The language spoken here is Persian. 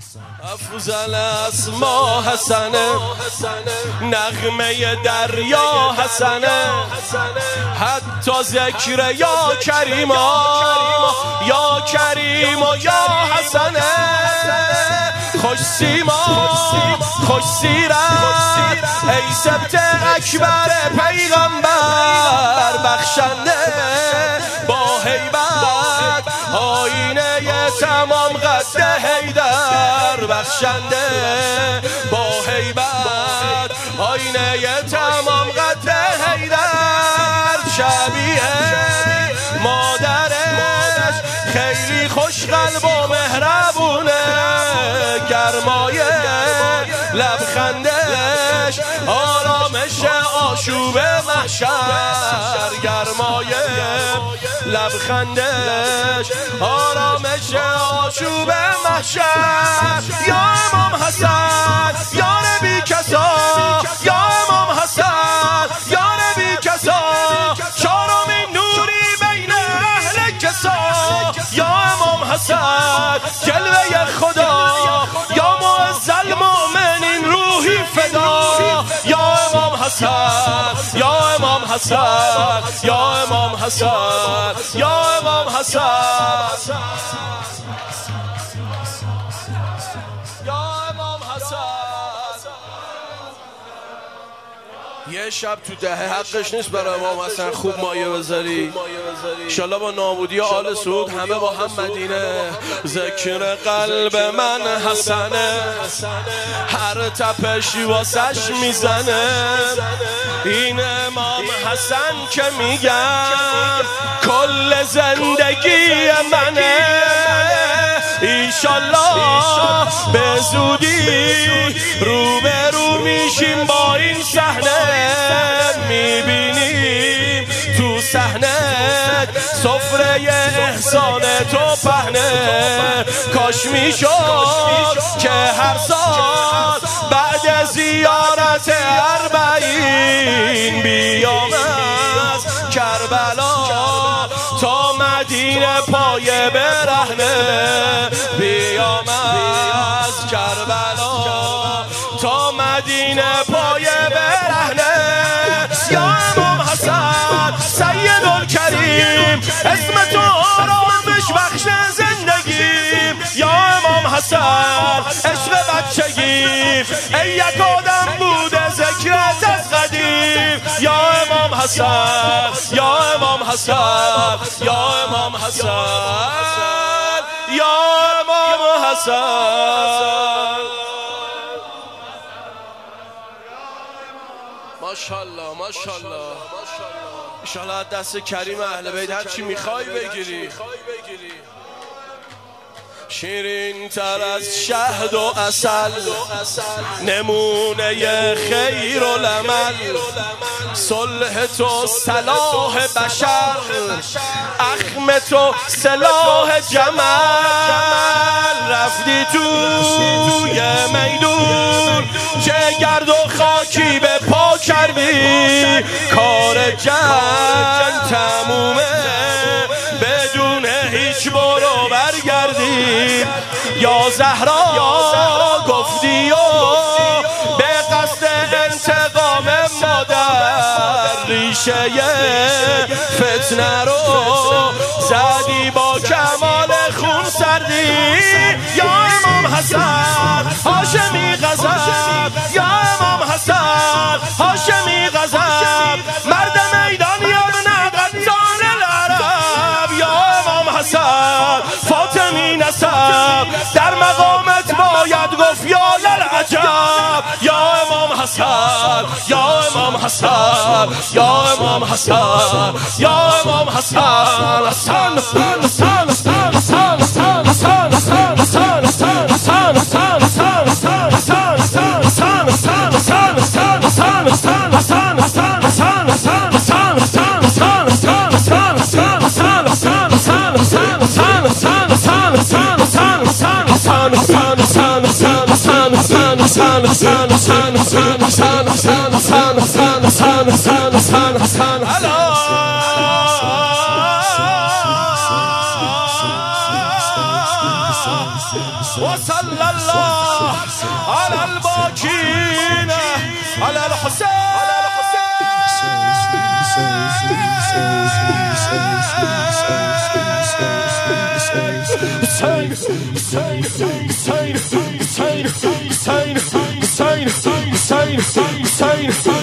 افضل اسما حسنه، نغمه دریا حسنه، حتی ذکر یا کریما یا کریم و یا حسنه. خوش سیما خوش سیرت ای سبت اکبر پیغمبر، بخشنده با هیبت آینه تمام قد حیدر، بخشنده با هیبت آینه تمام قد حیدر. شبیه مادرش خیلی خوش قلب و مهربونه، گرمای لبخندش آرامش آشوب محشر، گرمای لبخندش آرامش آشوب محشر. یا امام حسن یا نبی کسا، یا امام حسن یا نبی کسا، چهارمین نوری بین اهل کسا. یا امام حسن جلوه خدا، یا معز المؤمنین روحی فدا. یا امام حسن یا امام حسن یا امام حسن یا امام حسن یا امام حسن. یه شب تو دهه حقش نیست برای امام حسن خوب مایه بذاری. انشالله با نابودی آل سعود همه با هم مدینه. ذکر قلب من حسنه، هر تپش واسش میزنه. این امام حسن که میگم کل زندگی منه. انشالله به زودی روبرو میشیم با این صحنه. میبینیم تو صحنه سفره احسان تو پهنه. کاش میشد که هر سال بعد زیارت اربعین بیام از کربلا تا مدینه پای برهنه. بیام از کربلا تا مدینه پای برهنه. یا امام حسن سید الکریم، اسم تو آرامش بخش زندگیم. یا امام حسن عشق بچگیم، ای یک آدم بوده ذکرت از قدیم. یا امام حسن یا امام حسن یا امام حسن یا امام حسن. ماشاءالله ماشاءالله انشالله دست کریم اهل بیت هر چی میخوای بگیری. شیرین تر از شهد و عسل، نمونه خیر العمل. صلح تو صلاح بشر، اخم تو سلاح جمل. رفتی توی میدون چه گرد و خاکی به پا کردی. کار جنگ تمومه بدون هیچ برو برگردی. یا زهرا گفتی و به قصد انتقام مادر، ریشه فتنه رو زدی با کمال خون سردی. یا امام حسن هاشمی غضب، یا امام حسن هاشمی غضب. مرد میدان یا ابن قطان العرب. یا امام حسن فاطمی نسب، در مقامت باید گفت یا للعجب. یا امام حسن یا امام حسن یا امام حسن یا امام حسن. حسن حسن حسن حسن حسن حسن حسن حسن حسن حسن حسن صلی الله علی الباکین علی الحسین Hussein